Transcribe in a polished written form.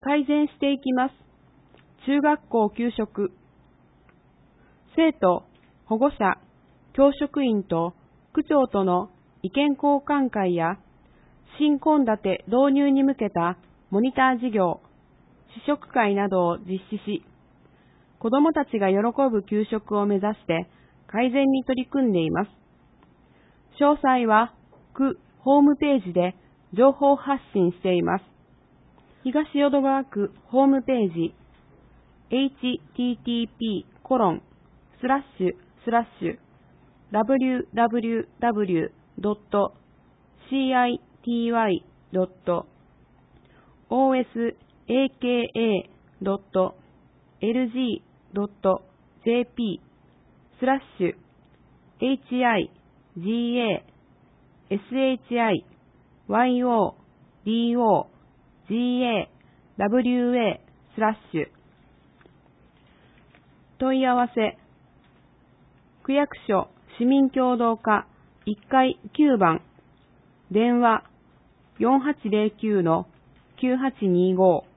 改善していきます。中学校給食。生徒、保護者、教職員と区長との意見交換会や新献立導入に向けたモニター事業、試食会などを実施し、子どもたちが喜ぶ給食を目指して改善に取り組んでいます。詳細は区ホームページで情報発信しています。東淀川区ホームページ http://www.citywa.gov.jp/higashiodogawaku問い合わせ区役所市民協働課1階9番電話4809-9825